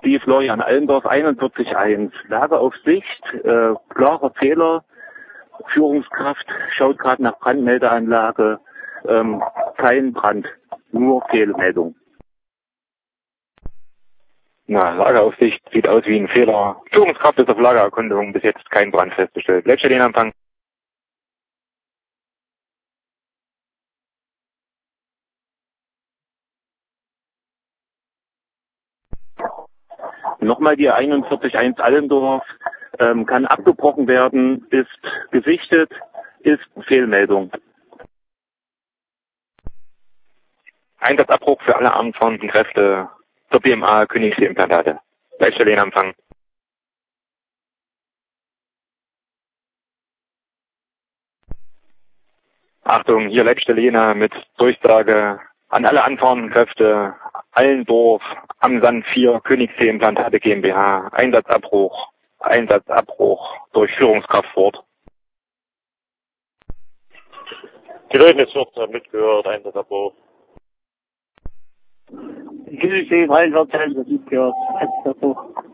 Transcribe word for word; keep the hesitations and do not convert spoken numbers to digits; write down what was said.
Die Florian Allendorf einundvierzig eins. Lageaufsicht, äh, klarer Fehler. Führungskraft schaut gerade nach Brandmeldeanlage. Ähm, kein Brand, nur Fehlmeldung. Na, Lageaufsicht sieht aus wie ein Fehler. Führungskraft ist auf Lagererkundung, bis jetzt kein Brand festgestellt. Leitstellenempfang. Nochmal die einundvierzig eins Allendorf, ähm, kann abgebrochen werden, ist gesichtet, ist Fehlmeldung. Einsatzabbruch für alle anfahrenden Kräfte zur B M A Königssee-Implantate. Leitstellenempfang. Achtung, hier Leitstelle Jena mit Durchsage an alle anfahrenden Kräfte, Allendorf, am Sand vier, Königssee-Implantate GmbH, Einsatzabbruch, Einsatzabbruch durch Führungskraft fort. Die Leutnitz wird mitgehört, Einsatzabbruch. Königssee dreiundvierzig, das ist mitgehört, Einsatzabbruch.